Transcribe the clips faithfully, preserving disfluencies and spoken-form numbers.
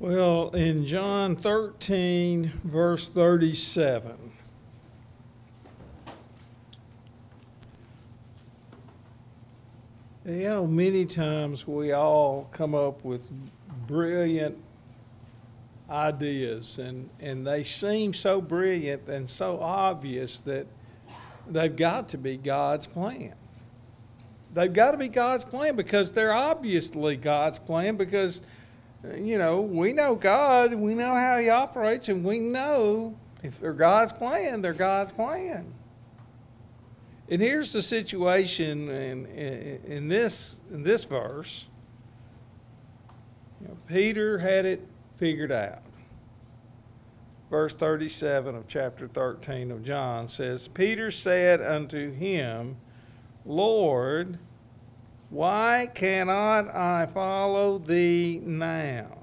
Well, in John thirteen, verse thirty-seven, you know, many times we all come up with brilliant ideas, and, and they seem so brilliant and so obvious that they've got to be God's plan. They've got to be God's plan because they're obviously God's plan because, you know, we know God, we know how He operates, and we know if they're God's plan, they're God's plan. And here's the situation in, in, in this in this verse. You know, Peter had it figured out. Verse thirty-seven of chapter thirteen of John says, Peter said unto him, Lord, why cannot I follow thee now?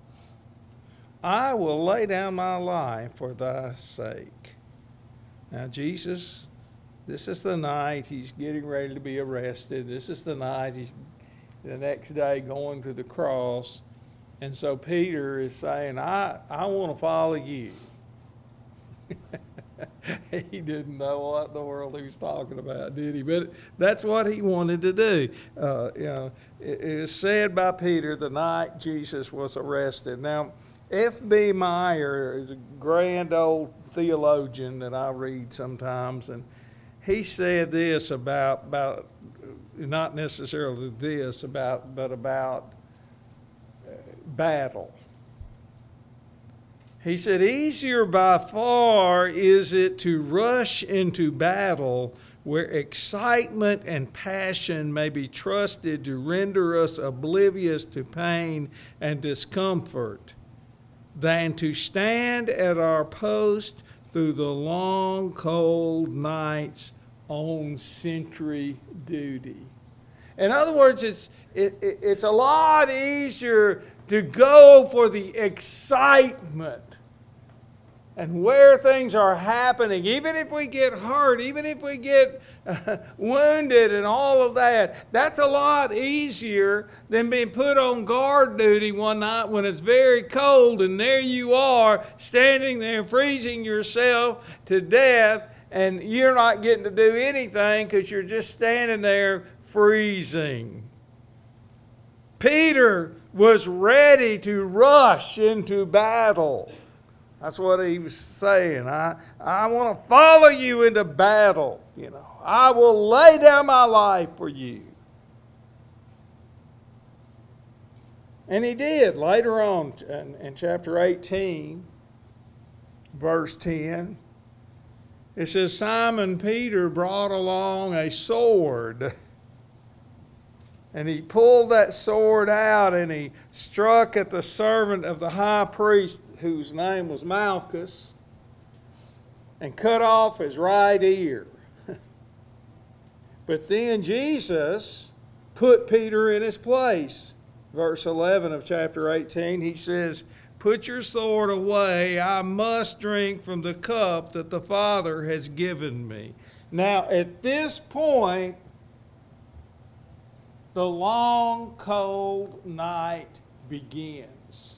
I will lay down my life for thy sake. Now, Jesus, this is the night he's getting ready to be arrested. This is the night he's the next day going to the cross. And so Peter is saying, I, I want to follow you. He didn't know what in the world he was talking about, did he? But that's what he wanted to do. Uh, you know, it, it is said by Peter the night Jesus was arrested. Now, F B Meyer is a grand old theologian that I read sometimes, and he said this about, about not necessarily this, about but about battle. He said, easier by far is it to rush into battle where excitement and passion may be trusted to render us oblivious to pain and discomfort than to stand at our post through the long, cold nights on sentry duty. In other words, it's it, it, it's a lot easier to go for the excitement and where things are happening, even if we get hurt, even if we get uh, wounded and all of that. That's a lot easier than being put on guard duty one night when it's very cold and there you are standing there freezing yourself to death and you're not getting to do anything because you're just standing there freezing. Peter was ready to rush into battle. That's what he was saying. I, I want to follow you into battle. You know, I will lay down my life for you. And he did later on in, in chapter eighteen, verse ten. It says, Simon Peter brought along a sword. And he pulled that sword out and he struck at the servant of the high priest, whose name was Malchus, and cut off his right ear. But then Jesus put Peter in his place. Verse eleven of chapter eighteen, he says, Put your sword away. I must drink from the cup that the Father has given me. Now, at this point, the long, cold night begins.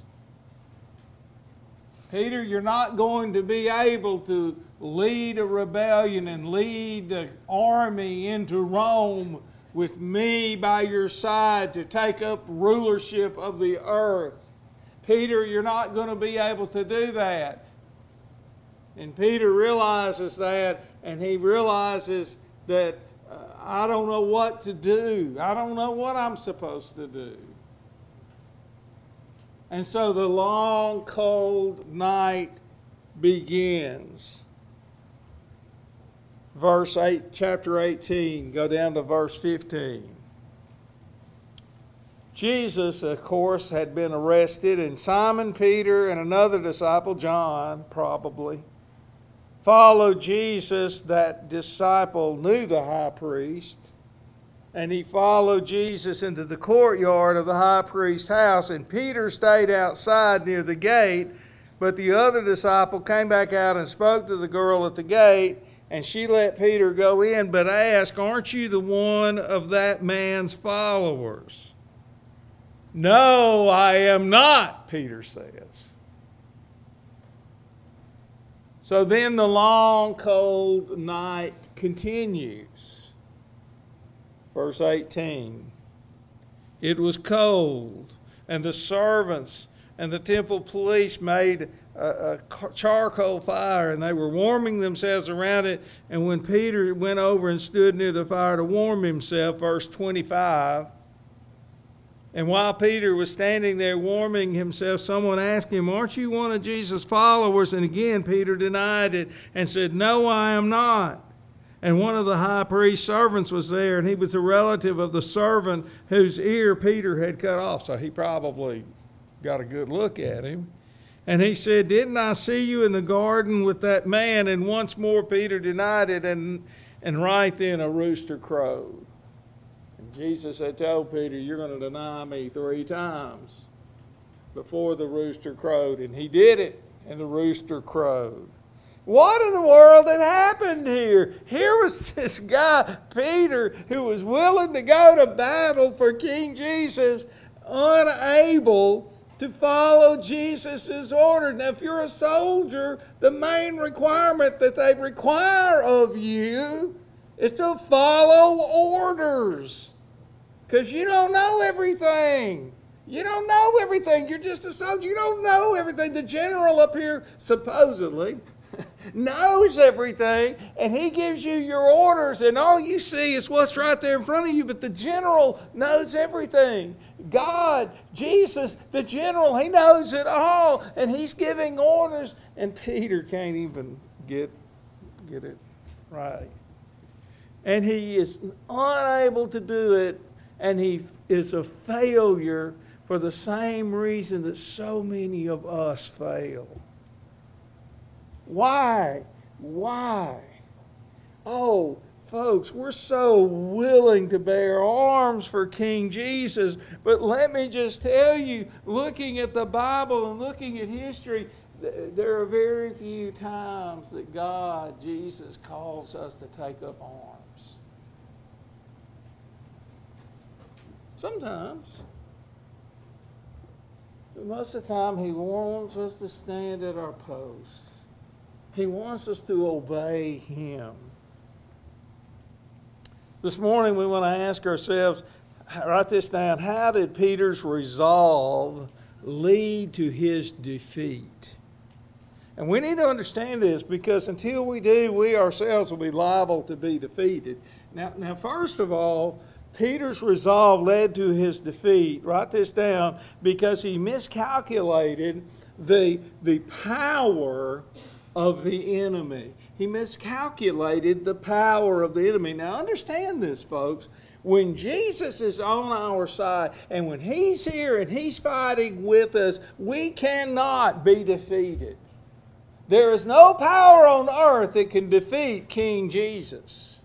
Peter, you're not going to be able to lead a rebellion and lead the army into Rome with me by your side to take up rulership of the earth. Peter, you're not going to be able to do that. And Peter realizes that, and he realizes that uh, I don't know what to do. I don't know what I'm supposed to do. And so the long, cold night begins. Verse eight, chapter eighteen, go down to verse fifteen. Jesus, of course, had been arrested, and Simon Peter and another disciple, John, probably, followed Jesus. That disciple knew the high priest, and he followed Jesus into the courtyard of the high priest's house, and Peter stayed outside near the gate, but the other disciple came back out and spoke to the girl at the gate, and she let Peter go in, but asked, Aren't you the one of that man's followers? No, I am not, Peter says. So then the long, cold night continues. Verse eighteen. It was cold, and the servants and the temple police made a, a charcoal fire, and they were warming themselves around it. And when Peter went over and stood near the fire to warm himself, verse twenty-five, and while Peter was standing there warming himself, someone asked him, "Aren't you one of Jesus' followers?" And again, Peter denied it and said, "No, I am not." And one of the high priest's servants was there, and he was a relative of the servant whose ear Peter had cut off. So he probably got a good look at him. And he said, "Didn't I see you in the garden with that man?" And once more Peter denied it, and, and right then a rooster crowed. And Jesus had told Peter, "You're going to deny me three times before the rooster crowed." And he did it, and the rooster crowed. What in the world had happened here? Here was this guy, Peter, who was willing to go to battle for King Jesus, unable to follow Jesus' order. Now, if you're a soldier, the main requirement that they require of you is to follow orders. Because you don't know everything. You don't know everything. You're just a soldier. You don't know everything. The general up here, supposedly, knows everything, and he gives you your orders, and all you see is what's right there in front of you. But the general knows everything. God, Jesus, the general, he knows it all, and he's giving orders, and Peter can't even get, get it right. And he is unable to do it, and he is a failure for the same reason that so many of us fail. Why? Why? Oh, folks, we're so willing to bear arms for King Jesus, but let me just tell you, looking at the Bible and looking at history, there are very few times that God, Jesus, calls us to take up arms. Sometimes. But most of the time, he wants us to stand at our posts. He wants us to obey him. This morning we want to ask ourselves, write this down, how did Peter's resolve lead to his defeat? And we need to understand this, because until we do, we ourselves will be liable to be defeated. Now, now first of all, Peter's resolve led to his defeat. Write this down, because he miscalculated the, the power of the enemy. He miscalculated the power of the enemy. Now understand this, folks. When Jesus is on our side, and when he's here and he's fighting with us, we cannot be defeated. There is no power on earth that can defeat King Jesus.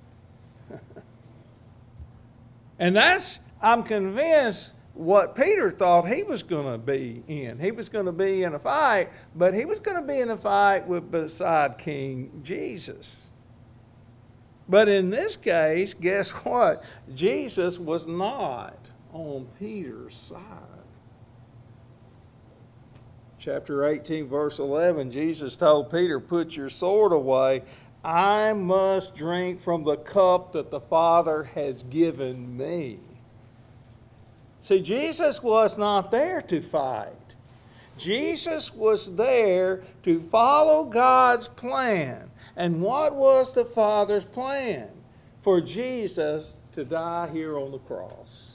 And that's, I'm convinced, what Peter thought he was going to be in. He was going to be in a fight, but he was going to be in a fight with beside King Jesus. But in this case, guess what? Jesus was not on Peter's side. Chapter eighteen, verse eleven, Jesus told Peter, "Put your sword away. I must drink from the cup that the Father has given me." See, Jesus was not there to fight. Jesus was there to follow God's plan. And what was the Father's plan? For Jesus to die here on the cross.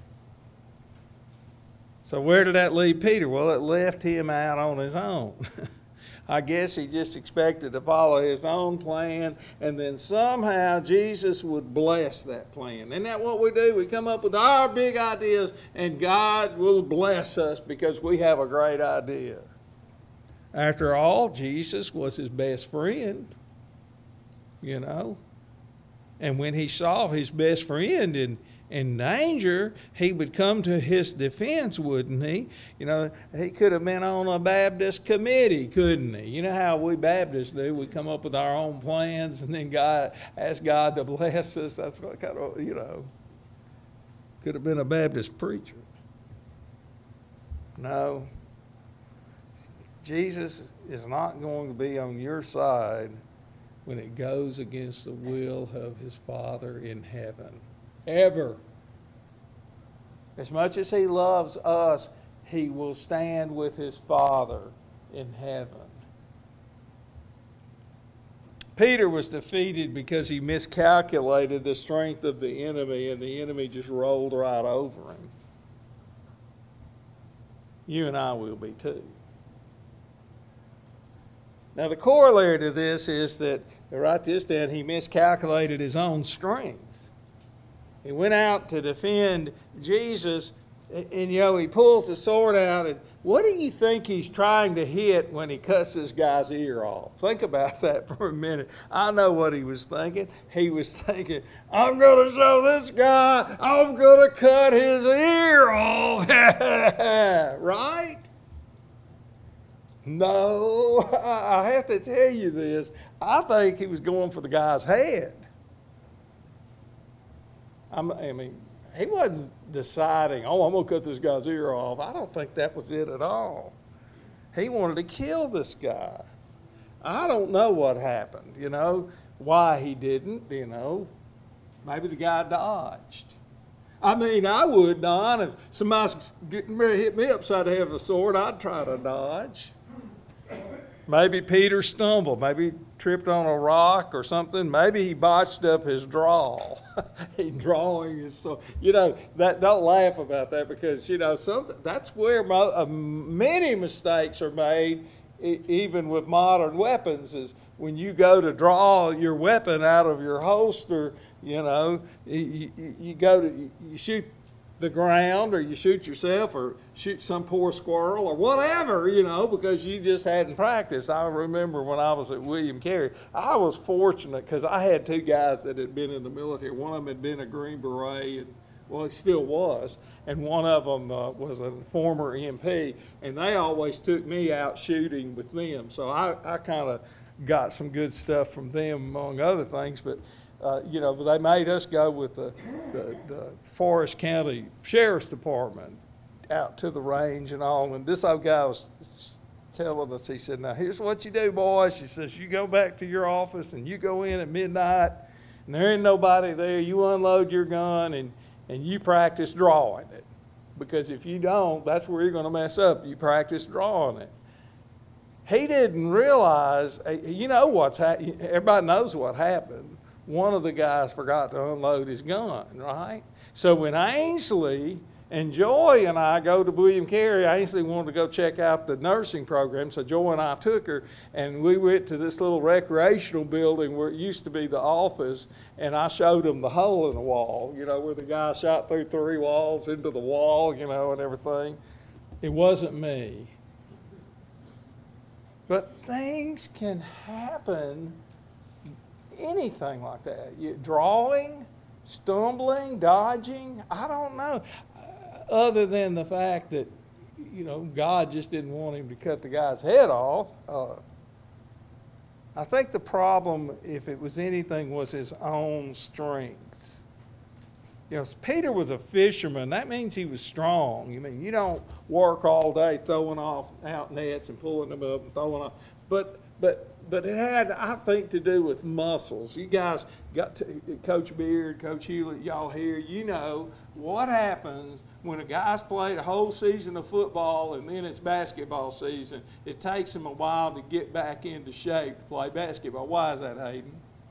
So where did that leave Peter? Well, it left him out on his own. I guess he just expected to follow his own plan, and then somehow Jesus would bless that plan. Isn't that what we do? We come up with our big ideas, and God will bless us because we have a great idea. After all, Jesus was his best friend, you know. And when he saw his best friend in in danger, he would come to his defense, wouldn't he? You know, he could have been on a Baptist committee, couldn't he? You know how we Baptists do. We come up with our own plans, and then God ask God to bless us. That's what kind of, you know, could have been a Baptist preacher. No. Jesus is not going to be on your side when it goes against the will of his Father in heaven. Ever. As much as he loves us, he will stand with his Father in heaven. Peter was defeated because he miscalculated the strength of the enemy, and the enemy just rolled right over him. You and I will be too. Now, the corollary to this is that, write this down, he miscalculated his own strength. He went out to defend Jesus, and, and you know, he pulls the sword out, and what do you think he's trying to hit when he cuts this guy's ear off? Think about that for a minute. I know what he was thinking. He was thinking, I'm going to show this guy, I'm going to cut his ear off. Right? No, I have to tell you this. I think he was going for the guy's head. I'm, I mean, he wasn't deciding, oh, I'm going to cut this guy's ear off. I don't think that was it at all. He wanted to kill this guy. I don't know what happened, you know, why he didn't, you know. Maybe the guy dodged. I mean, I would, Don, if somebody's getting ready to hit me upside the head with a sword, I'd try to dodge. Maybe Peter stumbled. Maybe he tripped on a rock or something. Maybe he botched up his draw. he drawing his sword. You know, that, don't laugh about that because, you know, some, that's where mo, uh, many mistakes are made, e- even with modern weapons, is when you go to draw your weapon out of your holster, you know, you, you, you go to, you shoot the ground, or you shoot yourself, or shoot some poor squirrel, or whatever, you know, because you just hadn't practiced. I remember when I was at William Carey, I was fortunate because I had two guys that had been in the military. One of them had been a Green Beret, and well, he still was, and one of them uh, was a former M P, and they always took me out shooting with them. So I, I kind of got some good stuff from them, among other things, but Uh, you know, they made us go with the, the, the Forest County Sheriff's Department out to the range and all. And this old guy was telling us, he said, now here's what you do, boys. He says, you go back to your office and you go in at midnight and there ain't nobody there. You unload your gun and, and you practice drawing it. Because if you don't, that's where you're going to mess up. You practice drawing it. He didn't realize, you know what's happened. Everybody knows what happened. One of the guys forgot to unload his gun, right? So when Ainsley and Joy and I go to William Carey, Ainsley wanted to go check out the nursing program, so Joy and I took her, and we went to this little recreational building where it used to be the office, and I showed them the hole in the wall, you know, where the guy shot through three walls into the wall, you know, and everything. It wasn't me. But things can happen. Anything like that. You, drawing, stumbling, dodging, I don't know. Uh, other than the fact that, you know, God just didn't want him to cut the guy's head off. Uh, I think the problem, if it was anything, was his own strength. You know, Peter was a fisherman. That means he was strong. I mean, you don't work all day throwing off out nets and pulling them up and throwing off. But, but, But it had, I think, to do with muscles. You guys got to, Coach Beard, Coach Hewlett, y'all here, you know what happens when a guy's played a whole season of football and then it's basketball season. It takes him a while to get back into shape to play basketball. Why is that, Hayden?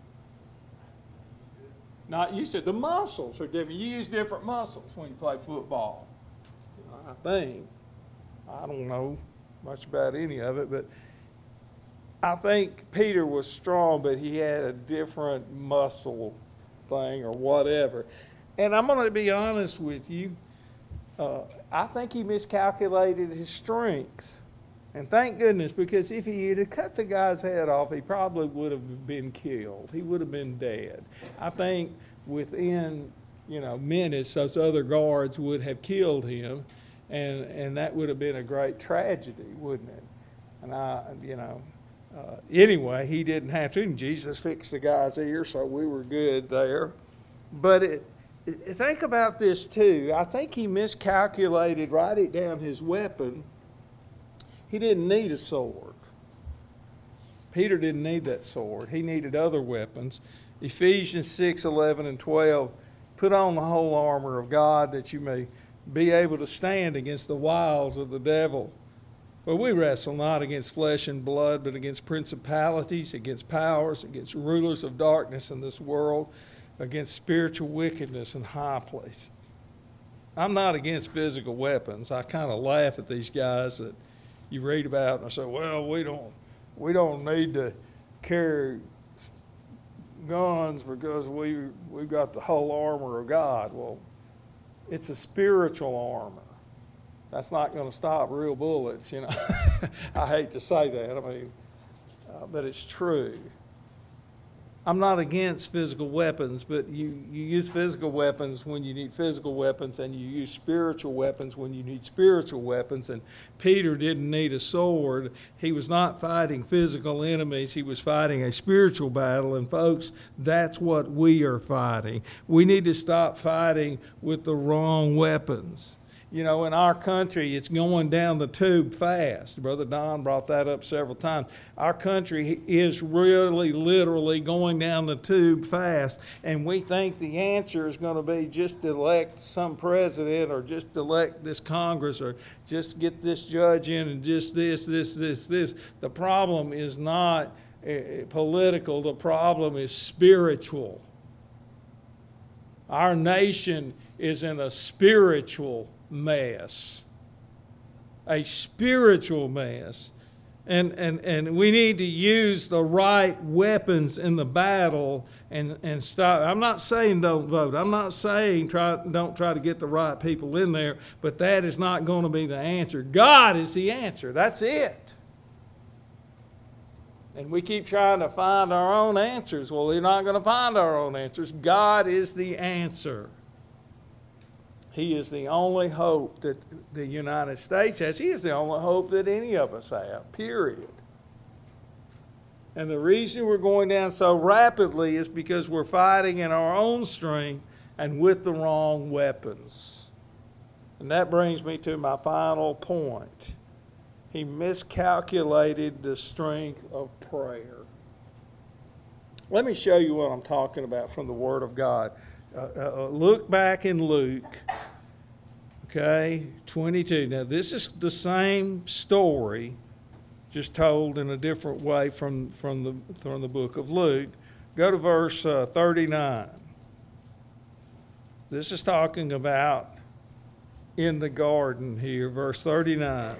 Not used to. The muscles are different. You use different muscles when you play football, I think. I don't know much about any of it, but I think Peter was strong, but he had a different muscle thing or whatever. And I'm going to be honest with you. Uh, I think he miscalculated his strength. And thank goodness, because if he had cut the guy's head off, he probably would have been killed. He would have been dead. I think within, you know, minutes, those other guards would have killed him. And, and that would have been a great tragedy, wouldn't it? And I, you know... Uh, anyway, he didn't have to, and Jesus fixed the guy's ear, so we were good there. But it, think about this too. I think he miscalculated, write it down, his weapon. He didn't need a sword. Peter didn't need that sword. He needed other weapons. Ephesians six, eleven, and twelve, put on the whole armor of God that you may be able to stand against the wiles of the devil. For we wrestle not against flesh and blood, but against principalities, against powers, against rulers of darkness in this world, against spiritual wickedness in high places. I'm not against physical weapons. I kind of laugh at these guys that you read about and I say, well, we don't, we don't need to carry guns because we, we've got the whole armor of God. Well, it's a spiritual armor. That's not going to stop real bullets, you know. I hate to say that, I mean, uh, but it's true. I'm not against physical weapons, but you, you use physical weapons when you need physical weapons, and you use spiritual weapons when you need spiritual weapons. And Peter didn't need a sword. He was not fighting physical enemies. He was fighting a spiritual battle. And folks, that's what we are fighting. We need to stop fighting with the wrong weapons. You know, in our country, it's going down the tube fast. Brother Don brought that up several times. Our country is really, literally going down the tube fast, and we think the answer is going to be just elect some president or just elect this Congress or just get this judge in and just this, this, this, this. The problem is not uh, political. The problem is spiritual. Our nation is in a spiritual mess, a spiritual mess. And, and, and we need to use the right weapons in the battle and, and stop. I'm not saying don't vote. I'm not saying try, don't try to get the right people in there, but that is not going to be the answer. God is the answer. That's it. And we keep trying to find our own answers. Well, we're not going to find our own answers. God is the answer. He is the only hope that the United States has. He is the only hope that any of us have, period. And the reason we're going down so rapidly is because we're fighting in our own strength and with the wrong weapons. And that brings me to my final point. He miscalculated the strength of prayer. Let me show you what I'm talking about from the Word of God. Uh, uh, look back in Luke, okay, twenty-two. Now, this is the same story, just told in a different way from, from, the, from the book of Luke. Go to verse uh, thirty-nine. This is talking about in the garden here, verse thirty-nine.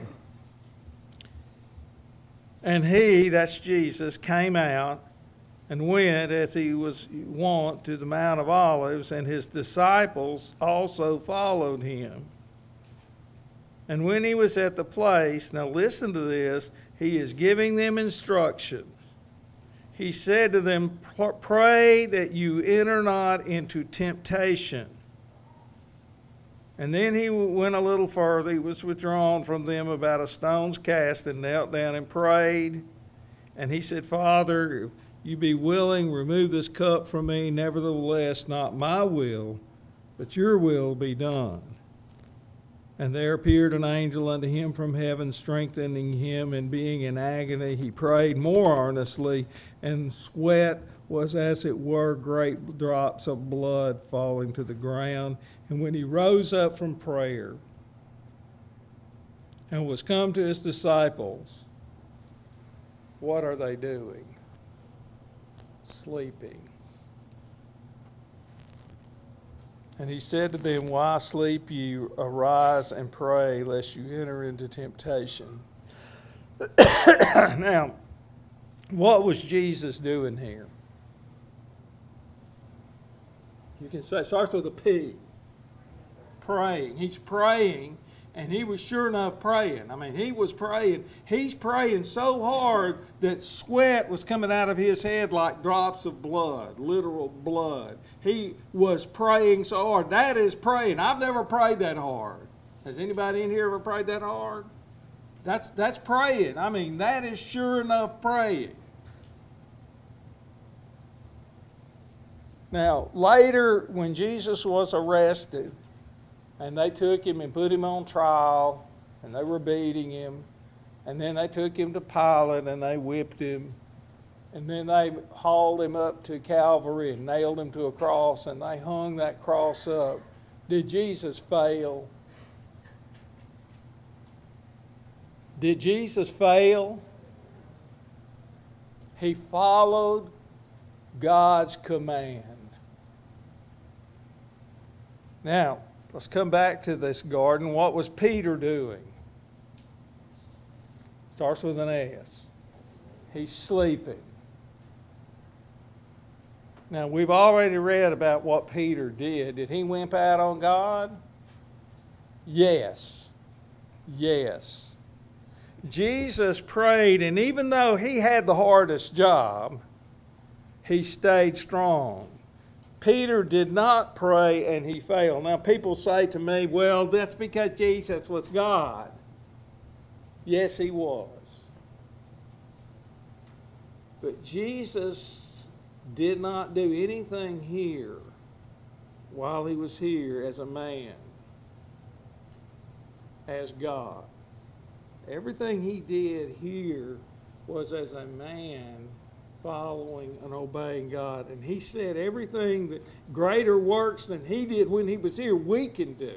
And he, that's Jesus, came out and went as he was wont to the Mount of Olives, and his disciples also followed him. And when he was at the place, now listen to this, he is giving them instructions. He said to them, pray that you enter not into temptation. And then he went a little further. He was withdrawn from them about a stone's cast and knelt down and prayed. And he said, Father, if you be willing, remove this cup from me. Nevertheless, not my will, but your will be done. And there appeared an angel unto him from heaven, strengthening him, and being in agony, he prayed more earnestly, and sweat was as it were great drops of blood falling to the ground. And when he rose up from prayer and was come to his disciples, what are they doing? Sleeping. And he said to them, why sleep ye? Arise and pray, lest you enter into temptation. Now, what was Jesus doing here? You can say, it starts with a P. Praying. He's praying, and he was sure enough praying. I mean, he was praying. He's praying so hard that sweat was coming out of his head like drops of blood, literal blood. He was praying so hard. That is praying. I've never prayed that hard. Has anybody in here ever prayed that hard? That's, that's praying. I mean, that is sure enough praying. Now, later, when Jesus was arrested, and they took him and put him on trial, and they were beating him, and then they took him to Pilate and they whipped him, and then they hauled him up to Calvary and nailed him to a cross, and they hung that cross up. Did Jesus fail? Did Jesus fail? He followed God's command. Now, let's come back to this garden. What was Peter doing? Starts with an S. He's sleeping. Now, we've already read about what Peter did. Did he wimp out on God? Yes. Yes. Jesus prayed, and even though he had the hardest job, he stayed strong. Peter did not pray and he failed. Now, people say to me, well, that's because Jesus was God. Yes, he was. But Jesus did not do anything here while he was here as a man, as God. Everything he did here was as a man following and obeying God. And he said everything that greater works than he did when he was here, we can do.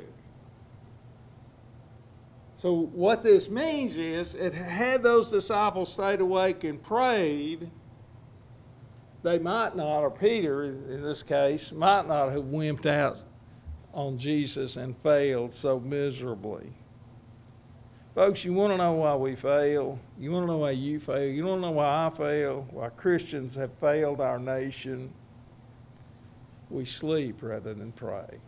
So what this means is, it had those disciples stayed awake and prayed, they might not, or Peter in this case, might not have wimped out on Jesus and failed so miserably. Folks, you want to know why we fail? You want to know why you fail? You want to know why I fail? Why Christians have failed our nation? We sleep rather than pray.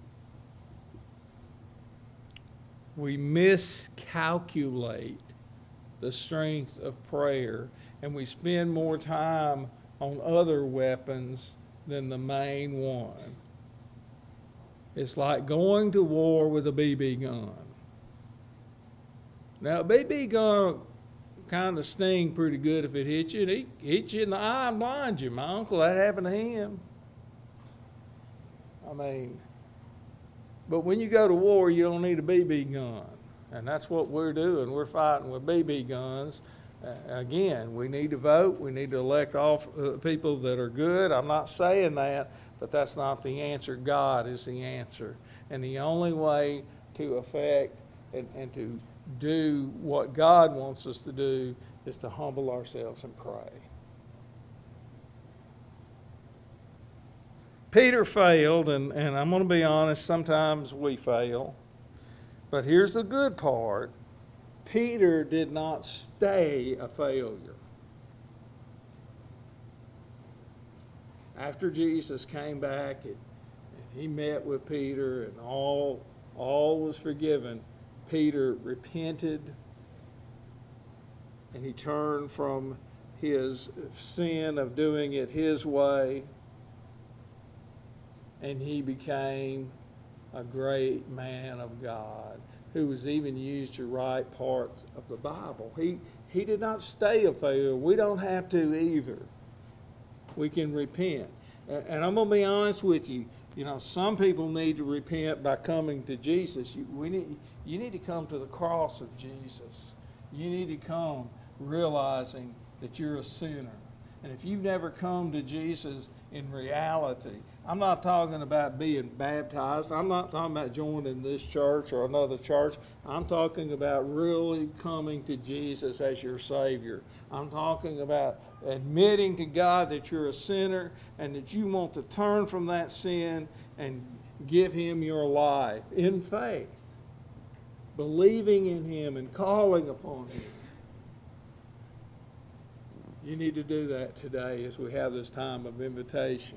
We miscalculate the strength of prayer, and we spend more time on other weapons than the main one. It's like going to war with a B B gun. Now, a B B gun kind of sting pretty good if it hits you. And it hits you in the eye and blinds you. My uncle, that happened to him. I mean, but when you go to war, you don't need a B B gun. And that's what we're doing. We're fighting with B B guns. Uh, again, we need to vote. We need to elect all uh, people that are good. I'm not saying that, but that's not the answer. God is the answer. And the only way to affect and, and to do what God wants us to do is to humble ourselves and pray. Peter failed, and, and I'm going to be honest, sometimes we fail. But here's the good part. Peter did not stay a failure. After Jesus came back and, and he met with Peter and all, all was forgiven, Peter repented and he turned from his sin of doing it his way, and he became a great man of God who was even used to write parts of the Bible. He, he did not stay a failure. We don't have to either. We can repent. And, and I'm going to be honest with you. You know, some people need to repent by coming to Jesus. You, we need, you need to come to the cross of Jesus. You need to come realizing that you're a sinner. And if you've never come to Jesus in reality, I'm not talking about being baptized. I'm not talking about joining this church or another church. I'm talking about really coming to Jesus as your Savior. I'm talking about admitting to God that you're a sinner and that you want to turn from that sin and give Him your life in faith, believing in Him and calling upon Him. You need to do that today as we have this time of invitation.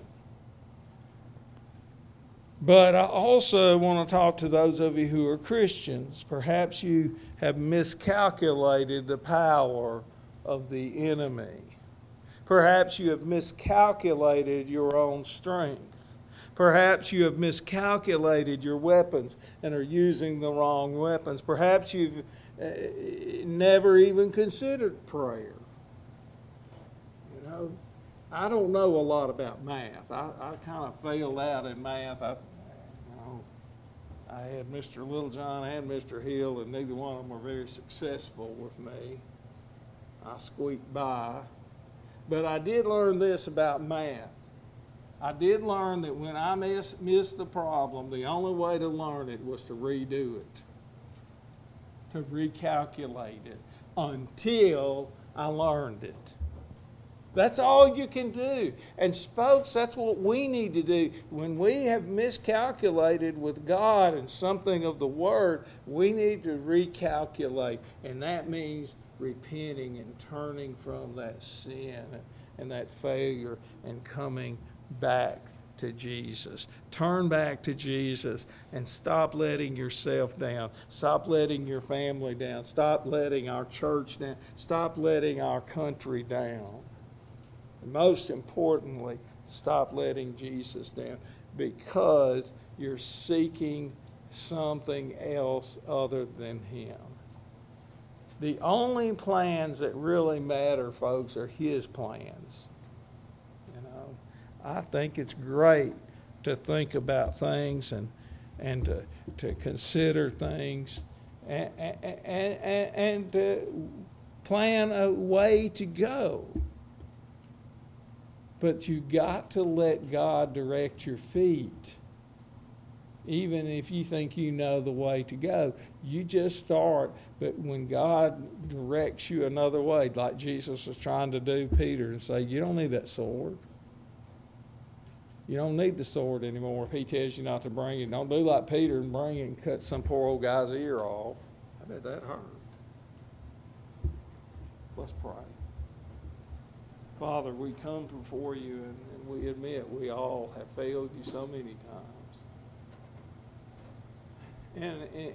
But I also want to talk to those of you who are Christians. Perhaps you have miscalculated the power of the enemy. Perhaps you have miscalculated your own strength. Perhaps you have miscalculated your weapons and are using the wrong weapons. Perhaps you've uh, never even considered prayer. You know, I don't know a lot about math. I, I kind of failed out in math. I, you know, I had Mister Littlejohn and Mister Hill, and neither one of them were very successful with me. I squeaked by. But I did learn this about math. I did learn that when I miss, missed the problem, the only way to learn it was to redo it, to recalculate it, until I learned it. That's all you can do. And folks, that's what we need to do. When we have miscalculated with God and something of the Word, we need to recalculate. And that means repenting and turning from that sin and that failure and coming back to Jesus. Turn back to Jesus and stop letting yourself down. Stop letting your family down. Stop letting our church down. Stop letting our country down. And most importantly, stop letting Jesus down, because you're seeking something else other than Him. The only plans that really matter, folks, are His plans. You know, I think it's great to think about things and and to, to consider things and, and, and, and to plan a way to go. But you got to let God direct your feet. Even if you think you know the way to go, you just start. But when God directs you another way, like Jesus was trying to do Peter and say, you don't need that sword. You don't need the sword anymore if He tells you not to bring it. Don't do like Peter and bring it and cut some poor old guy's ear off. I bet that hurt. Let's pray. Father, we come before you and, and we admit we all have failed you so many times. And, and,